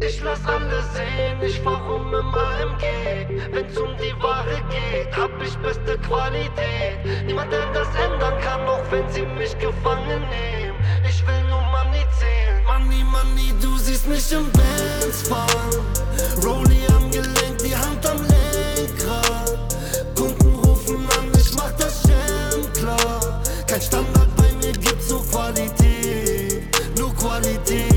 Ich lass alle sehen, ich fahr rum im AMG. Wenn's um die Ware geht, hab ich beste Qualität. Niemand, der das ändern kann, auch wenn sie mich gefangen nehmen. Ich will nur Money zählen. Money, Money, du siehst mich im Benz fahren. Rolli am Gelenk, die Hand am Lenkrad. Kunden rufen an, ich mach das Jam klar. Kein Standard, bei mir gibt's nur Qualität. Nur Qualität.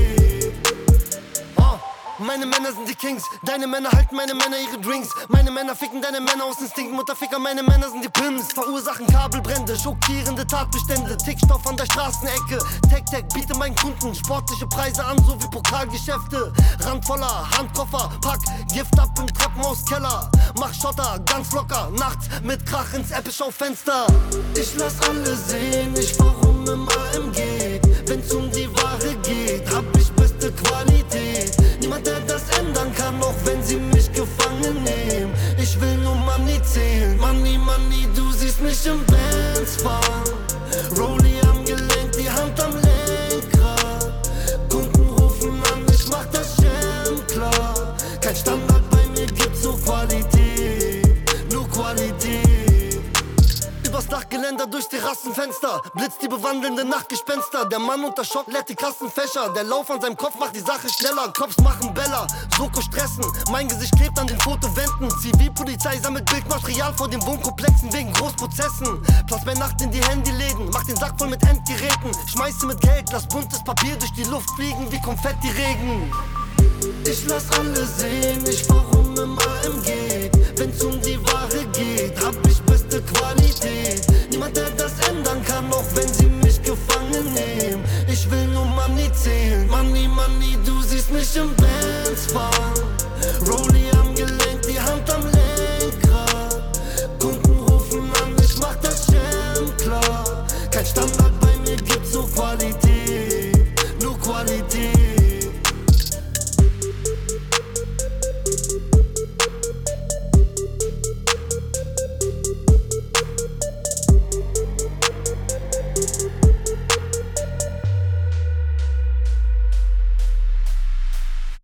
Meine Männer sind die Kings, deine Männer halten meine Männer ihre Drinks. Meine Männer ficken deine Männer aus Instinkt, Mutterficker, meine Männer sind die Pimps. Verursachen Kabelbrände, schockierende Tatbestände, Tickstoff an der Straßenecke. Tech, biete meinen Kunden sportliche Preise an, so wie Pokalgeschäfte. Randvoller, Handkoffer, pack Gift ab im Treppenhauskeller. Mach Schotter, ganz locker, nachts mit Krach ins Apple-Show-Fenster. Ich lass alle sehen, ich fahr rum im AMG. Wenn's um die Ware geht, hab ich beste Qualität. Niemand, der das ändern kann, auch wenn sie mich gefangen nehmen. Ich will nur Money zählen. Money, Money, du siehst mich im Benz fahren. Rolli am Gelenk, die Hand am Lenkrad. Kunden rufen an, ich mach das Jam klar. Kein Standard, bei mir gibt's nur Qualität. Nur Qualität. Übers Dachgeländer, durch Terrassenfenster blitzt die bewandelnde Nachtgespenster. Der Mann unter Schock leert die Kassenfächer. Der Lauf an seinem Kopf macht die Sache schneller. Cops machen Bella, Soko stressen. Mein Gesicht klebt an den Fotowänden. Zivilpolizei sammelt Bildmaterial vor den Wohnkomplexen wegen Großprozessen. Platz bei Nacht in die Handyläden, mach den Sack voll mit Endgeräten. Schmeiße mit Geld, lass buntes Papier durch die Luft fliegen wie Konfetti-Regen. Ich lass alle sehen, ich fahr rum im AMG. Wenn's um die Ware geht, hab ich beste Qualität. Niemand, der das ändern kann, auch wenn sie mich gefangen nehmen. Ich will nur Money zählen. Money, Money, du siehst mich im Benz fahren. Rolli